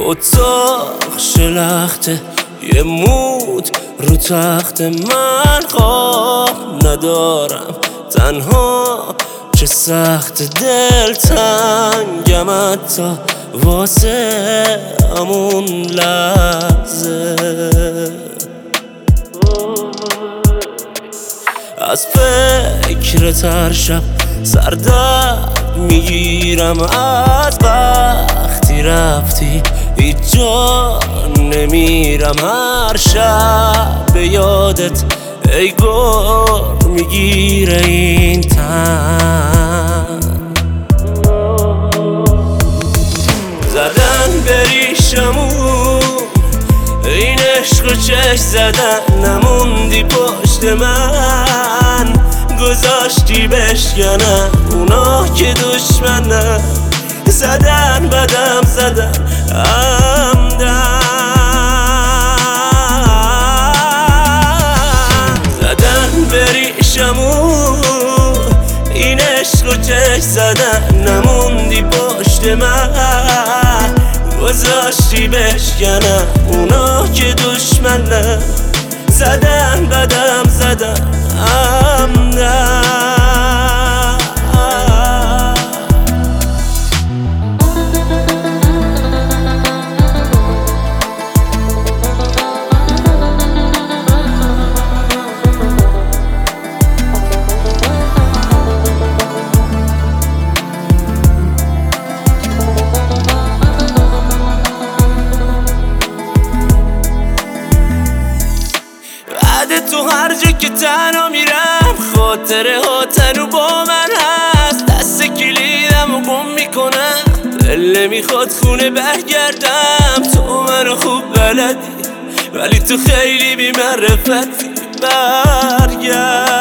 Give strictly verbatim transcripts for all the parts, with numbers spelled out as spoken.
اتاق شلخته یه مود رو تخت من خواب ندارم تنها چه سخت دل تنگم حتی واسه همون لحظه از فکر هر شب سردرد میگیرم از وقتی رفتی هیچ جا نمیرم هر شب به یادت ای گور میگیره این تن زدن بریشمون این عشق و چشم زدن نموندی پشت من گذاشتی بشکنن اونا که دشمنن زدن بدم زدن عمدن زدن بریشمون این عشق و چشم زدن نموندی پشت من گذاشتی بشکنن اونا که دشمنن زدن بدم زدن عمدن تو هر جا که تنها میرم خاطره ها تنو با من هست دست کلیدم و گم میکنم دل نمیخواد خونه برگردم تو منو خوب بلدی ولی تو خیلی بی معرفتی برگرد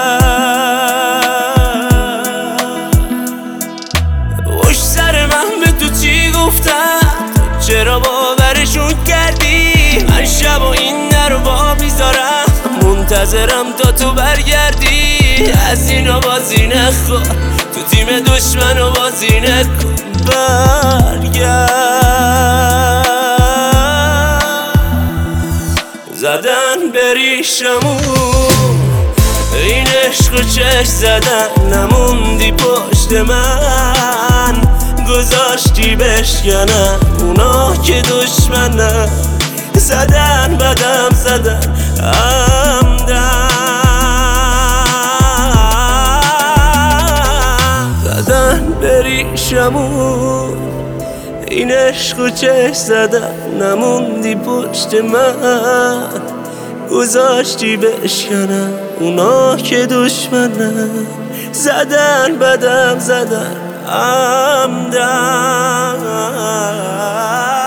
پشت سر من به تو چی گفتم تو چرا باورشون کردی من شب و این در با میذارم منتظرم تا تو برگردی از اینا بازی نخور تو تیم دشمن و بازی نکن برگرد زدن بریشمون این عشق و چشم زدن نموندی پشت من گذاشتی بشکنن اونا که دشمنن زدن بدم زدن عمدن زدن بریشمون این عشق و چشم زدن نموندی پشت من گذاشتی بشکنن اونا که دشمنن زدن بدم زدن عمدن